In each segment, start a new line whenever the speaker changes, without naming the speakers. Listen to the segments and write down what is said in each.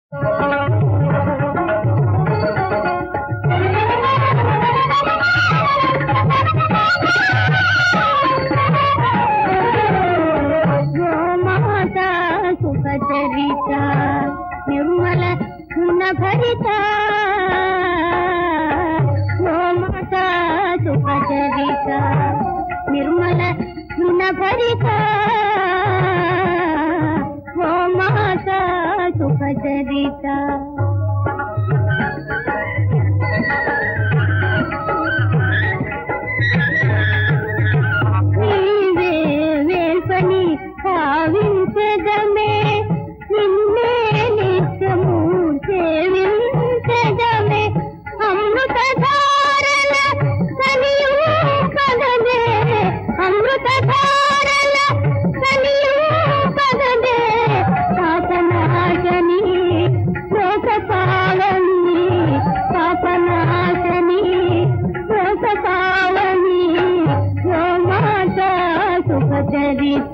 సుఖచరిత నిర్మల గుణభరిత ఓ మాతా సుఖచరిత నిర్మల గుణభరిత ఓ మాతా సుఖచరిత నీవే వేల్పని భావించదమే నిన్నే నిత్యము సేవించదమే అమృతధారల కనియు పదనే అమృతధారల కనియు పదనే పాపనాశని లోకపావని పాపనాశని లోకపావని ఓ మాతా సుఖచరిత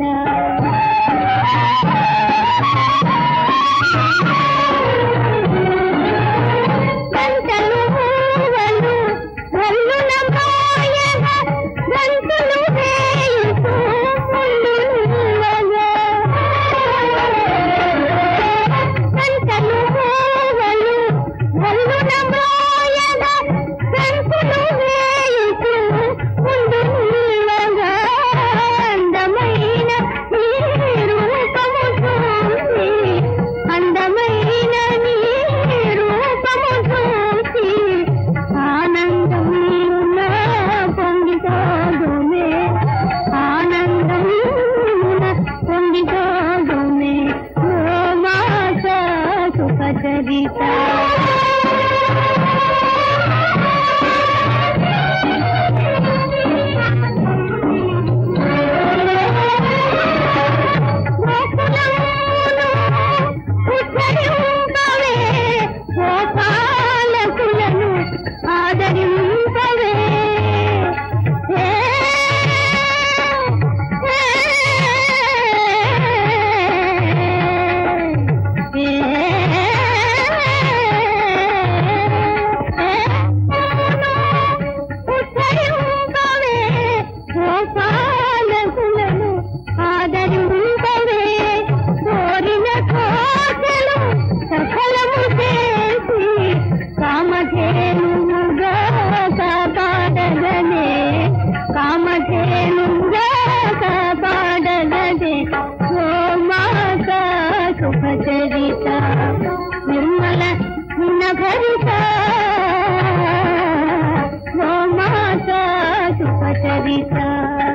సుఖచరిత నిర్మల గుణభరిత ఓ మాతా సుఖచరిత